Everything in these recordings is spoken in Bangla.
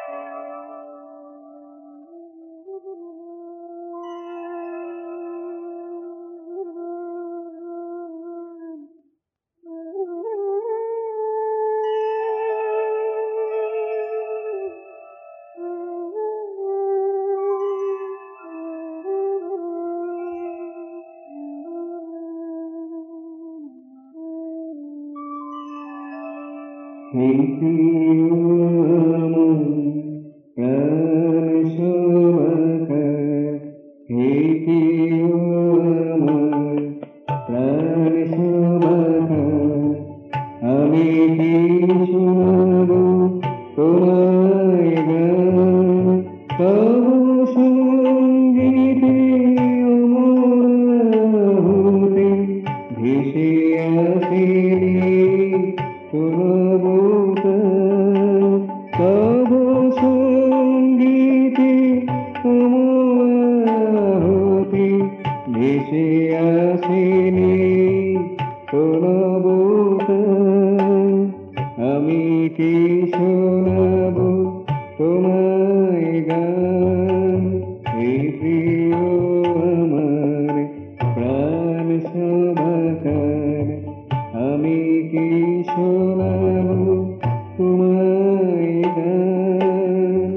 হে প্রিয় আমার প্রাণ সমাকা, হে প্রিয় আমার প্রাণ সমাকা, আমি কি শোনাব তোমায় গান, তব সঙ্গীতে অমর হতে ভেসে আসেনি তব সঙ্গীতে হতে ভেসে আসেনি আমি কি শোনাব তোমায় গান, হে প্রিয় আমার প্রাণ সমাকার, আমি কি শোনাব তোমায় গান।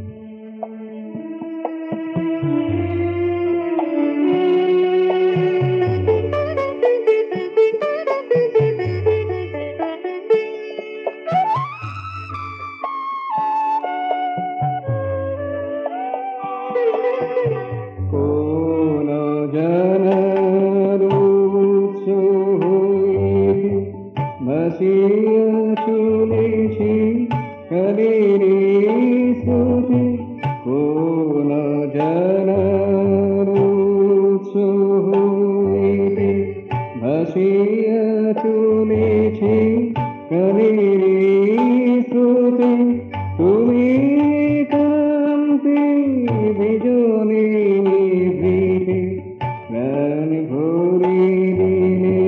কোন জানার উৎস হইতে ভাসিয়া চলেছি কালের স্রোতে, কোন জানার উৎস হইতে ভাসিয়া চলেছি কালের স্রোতে, তুমি কান্তে বিজনে নিভৃতে প্রাণ ভরে দিলে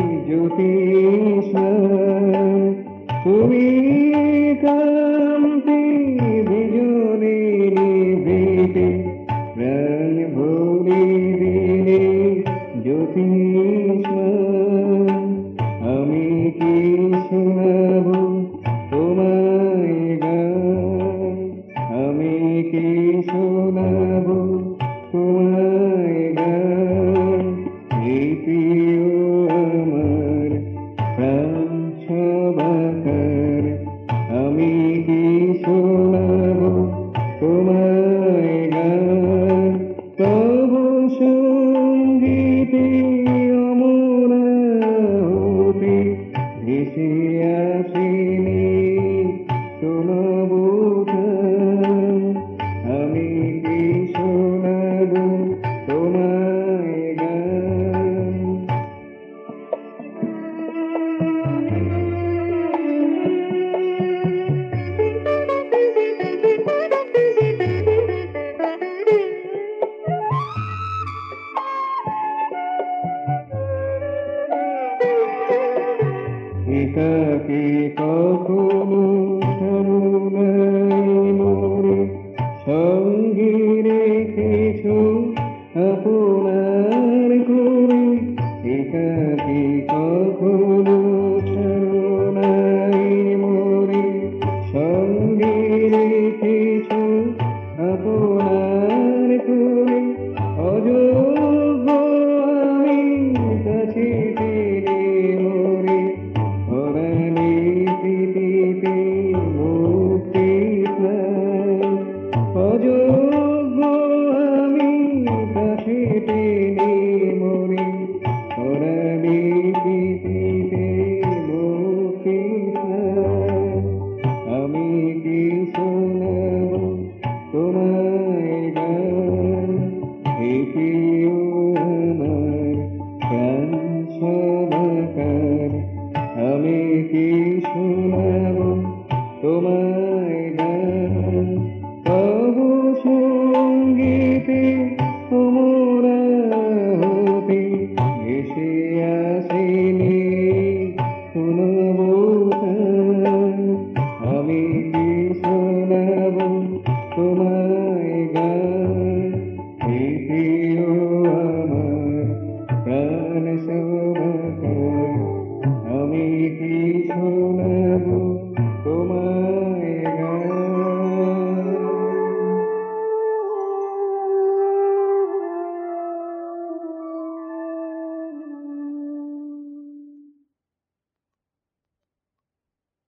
জ্যোতিষ্মায়, তুমি কান্তে বিজনে নিভৃতে প্রাণ ভরে দিলে জ্যোতিষ্মায়, আমি কি শোনাব তোমায় গান, আমি কি শোনাব তোমায় গান, হে প্রিয় আমার প্রাণ সমাকার, আমি কি শোনাব তোমায় গান, তব সঙ্গীতে অমর হতে ভেসে আসেনি শোনাব গান, আমি কি শোনাব তোমায় গান। একাকী কখনো